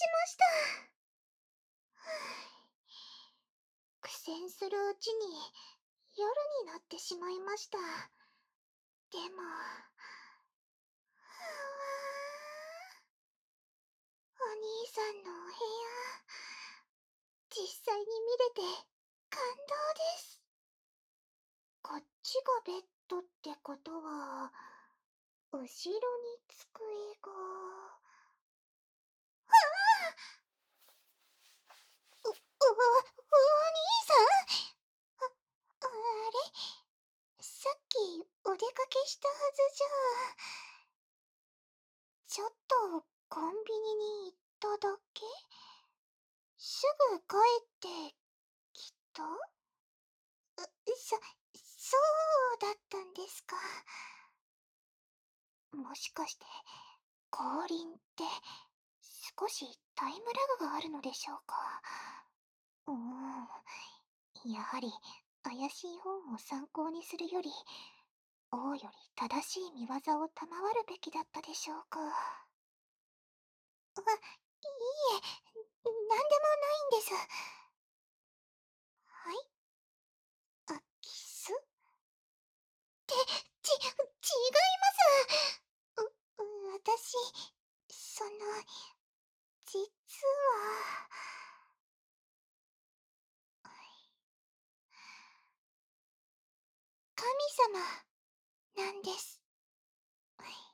ました。苦戦するうちに夜になってしまいました。でも、お兄さんのお部屋、実際に見れて感動です。こっちがベッドってことは、後ろに机が。お兄さん、あれ、さっきお出かけしたはずじゃ。ちょっとコンビニに行っただけ？すぐ帰ってきた？そうだったんですか。もしかして、降臨って少しタイムラグがあるのでしょうか。やはり怪しい本を参考にするより、王より正しい見業を賜るべきだったでしょうか。いいえ、なんでもないんです。はい？キス？違います。私、実は、神様なんです。